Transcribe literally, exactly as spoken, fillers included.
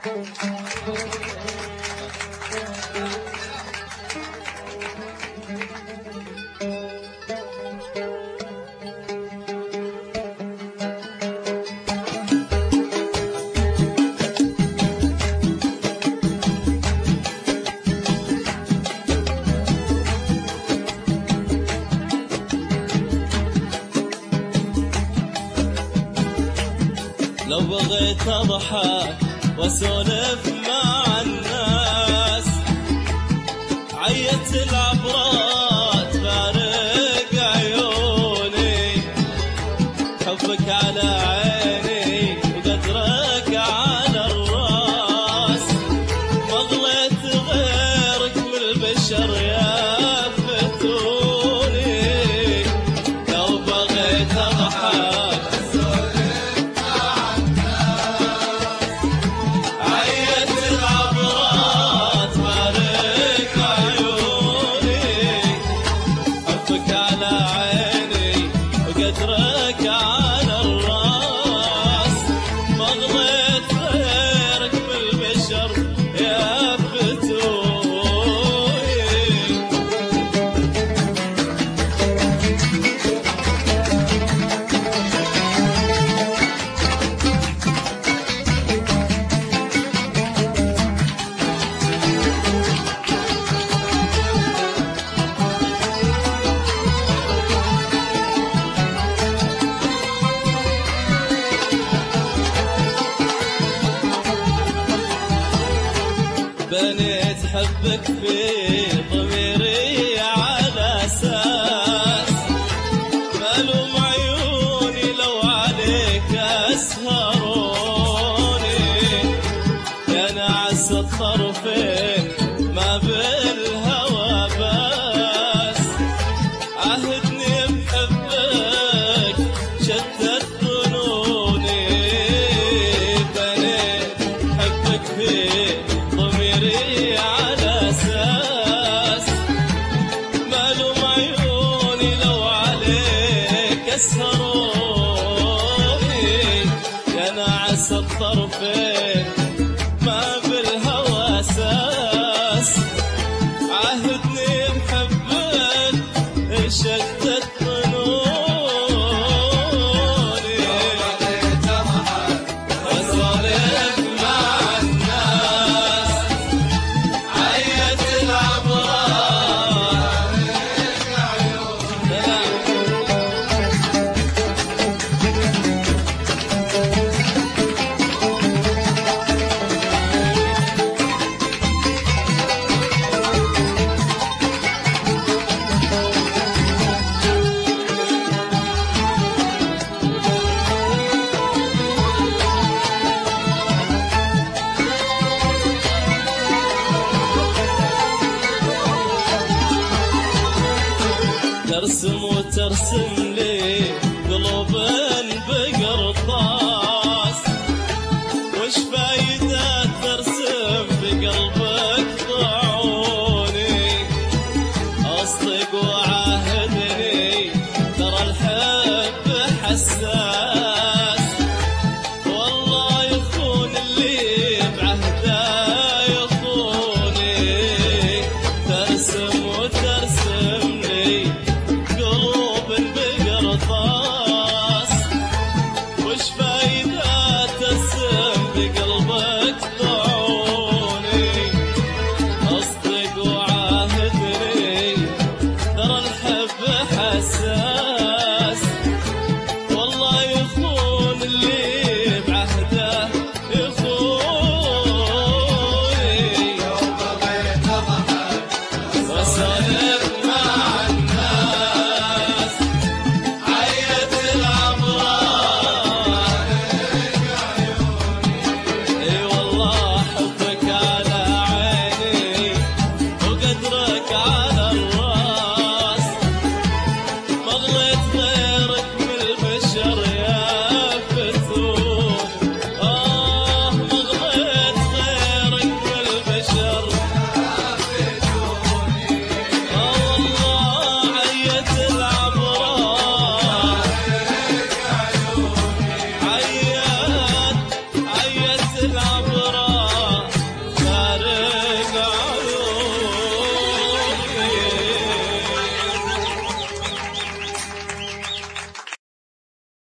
لو بغيت اضحك واسولف مع الناس، عيت العبرات فارق عيوني، حبك على عيني وقدرك على الراس، ما ضليت غيرك من البشر يا فتوني. لو بغيت اضحك بنيت حبك في ضميري على أساس، مالوم عيوني لو عليك أسهروني، يا نعس الطرفين ما بالهوى باس، عهدني بحبك شتت ظنوني. بنيت حبك في ضميري على أساس، مالوم عيوني لو عليك أسهروني، يا نعس الطرفين ما بالهوى أساس، عهدني بحبك شتت ظنوني. واسولف مع الناس، عيت العبرات ترسم وترسم لي قلوب